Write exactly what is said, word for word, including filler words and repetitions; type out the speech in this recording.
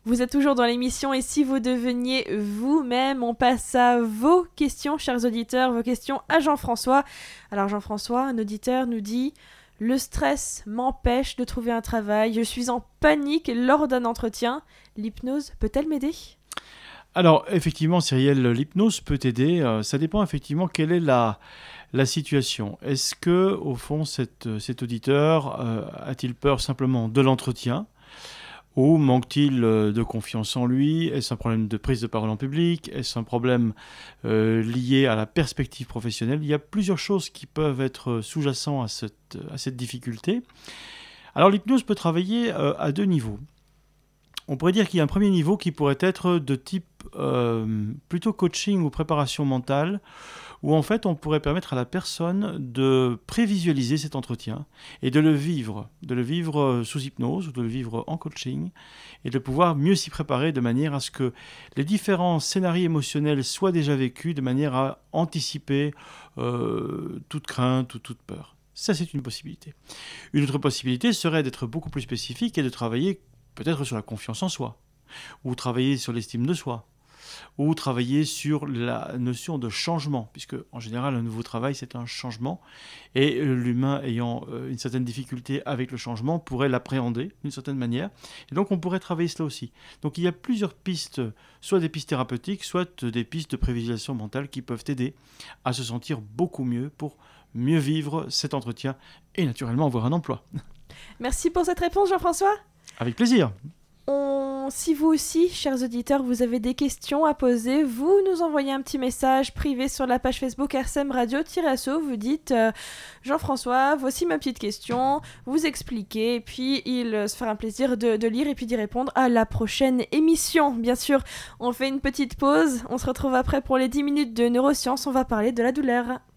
Vous êtes toujours dans l'émission et si vous deveniez vous-même, on passe à vos questions, chers auditeurs, vos questions à Jean-François. Alors Jean-François, un auditeur nous dit « Le stress m'empêche de trouver un travail, je suis en panique lors d'un entretien. L'hypnose peut-elle m'aider ?» Alors effectivement, Cyrielle, l'hypnose peut aider. Euh, ça dépend effectivement quelle est la, la situation. Est-ce que au fond, cet, cet auditeur euh, a-t-il peur simplement de l'entretien ? Ou manque-t-il de confiance en lui ? Est-ce un problème de prise de parole en public ? Est-ce un problème euh, lié à la perspective professionnelle ? Il y a plusieurs choses qui peuvent être sous-jacentes à cette, à cette difficulté. Alors l'hypnose peut travailler euh, à deux niveaux. On pourrait dire qu'il y a un premier niveau qui pourrait être de type euh, plutôt coaching ou préparation mentale, où en fait on pourrait permettre à la personne de prévisualiser cet entretien et de le vivre, de le vivre sous hypnose ou de le vivre en coaching et de pouvoir mieux s'y préparer de manière à ce que les différents scénarios émotionnels soient déjà vécus de manière à anticiper euh, toute crainte ou toute peur. Ça, c'est une possibilité. Une autre possibilité serait d'être beaucoup plus spécifique et de travailler peut-être sur la confiance en soi, ou travailler sur l'estime de soi, ou travailler sur la notion de changement, puisque en général un nouveau travail c'est un changement, et l'humain ayant une certaine difficulté avec le changement pourrait l'appréhender d'une certaine manière, et donc on pourrait travailler cela aussi. Donc il y a plusieurs pistes, soit des pistes thérapeutiques, soit des pistes de prévisualisation mentale qui peuvent aider à se sentir beaucoup mieux pour mieux vivre cet entretien et naturellement avoir un emploi. Merci pour cette réponse Jean-François. Avec plaisir. On... Si vous aussi, chers auditeurs, vous avez des questions à poser, vous nous envoyez un petit message privé sur la page Facebook R C M Radio-Asso. Vous dites euh, Jean-François, voici ma petite question. Vous expliquez, et puis il euh, se fera un plaisir de, de lire et puis d'y répondre à la prochaine émission. Bien sûr, on fait une petite pause. On se retrouve après pour les dix minutes de neurosciences. On va parler de la douleur.